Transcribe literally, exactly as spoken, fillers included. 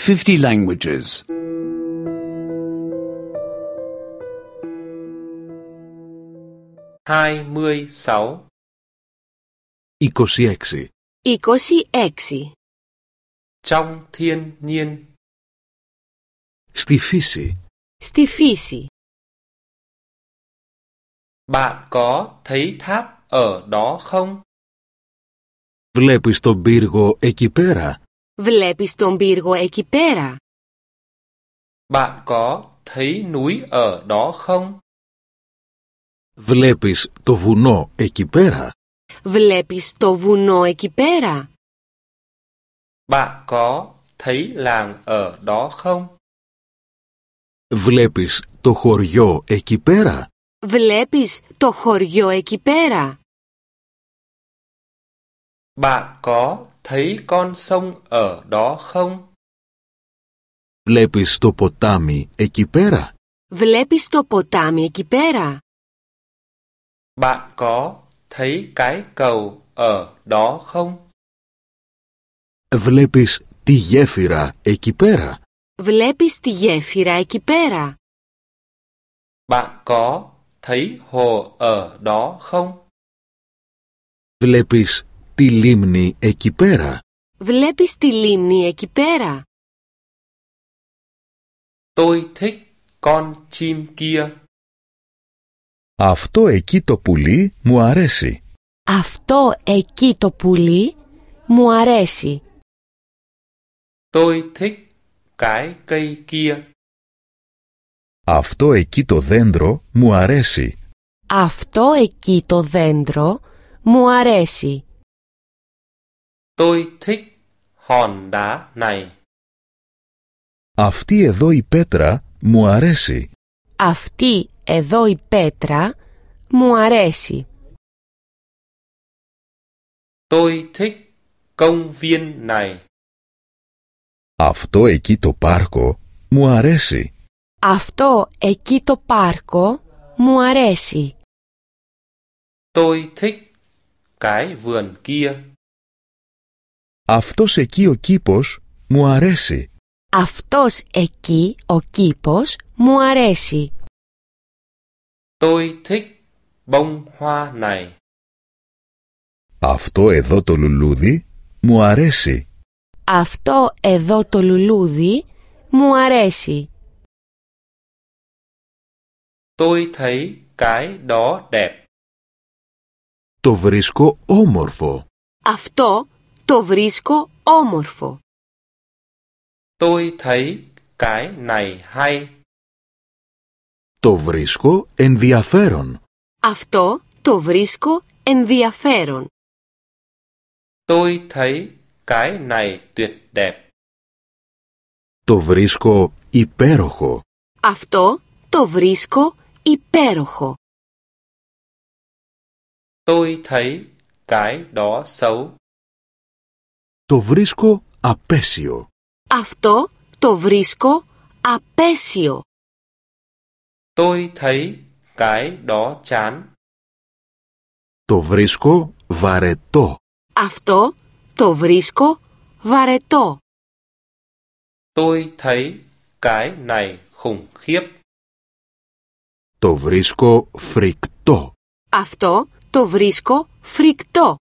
fifty languages. hai mươi sáu. είκοσι έξι. είκοσι έξι. Trong thiên nhiên. Στη φύση. Στη φύση. Bạn có thấy tháp ở đó không? Βλέπεις τον πύργο εκεί πέρα? Βλέπεις τον πύργο εκεί πέρα? Bạn có thấy núi ở đó không? Βλέπεις το βουνό εκεί πέρα? Βλέπεις το βουνό εκεί πέρα? Bạn có thấy làng ở đó không? Βλέπεις το χωριό εκεί πέρα? Βλέπεις το χωριό εκεί πέρα? Bạn có thấy con sông ở đó không? Βλέπεις το ποτάμι εκεί πέρα? Βλέπεις το ποτάμι εκεί πέρα? Bạn có thấy cái cầu ở đó không? Βλέπεις τη γέφυρα εκεί πέρα? Βλέπεις τη γέφυρα εκεί πέρα? Bạn có thấy hồ ở đó không? Βλέπεις τη λίμνη εκεί πέρα? Βλέπεις τη λίμνη εκεί πέρα? Tôi thích con chim kia. Αυτό εκεί το πουλί μου αρέσει. Αυτό εκεί το πουλί μου αρέσει. Tôi thích cái cây kia. Αυτό εκεί το δέντρο μου αρέσει. Αυτό εκεί το δέντρο μου αρέσει. Tôi thích hòn đá này. Αυτή εδώ η πέτρα μου αρέσει. Αυτή εδώ η πέτρα μου αρέσει. Tôi thích công viên này. Αυτό εκεί το πάρκο μου αρέσει. Αυτό εκεί το πάρκο μου αρέσει. Tôi thích cái vườn kia. Αυτός εκεί ο κήπος μου αρέσει. Αυτός εκεί ο κήπος μου αρέσει. Tôi thích bông hoa này. Αυτό εδώ το λουλούδι μου αρέσει. Αυτό εδώ το λουλούδι μου αρέσει. Tôi thấy cái đó đẹp. Το βρίσκω όμορφο. Αυτό το βρίσκω όμορφο. Tôi thấy cái này hay. Το βρίσκω ενδιαφέρον. Αυτό το βρίσκω ενδιαφέρον. Tôi thấy cái này tuyệt đẹp. Το βρίσκω υπέροχο. Αυτό το βρίσκω υπέροχο. Tôi thấy cái đó xấu. Το βρίσκω απέσιο. Αυτό το βρίσκω απέσιο. Tôi thấy cái đó chán. Το βρίσκω βαρετό. Αυτό το βρίσκω βαρετό. Tôi thấy cái này khủng khiếp. Το βρίσκω φρικτό. Αυτό το βρίσκω φρικτό.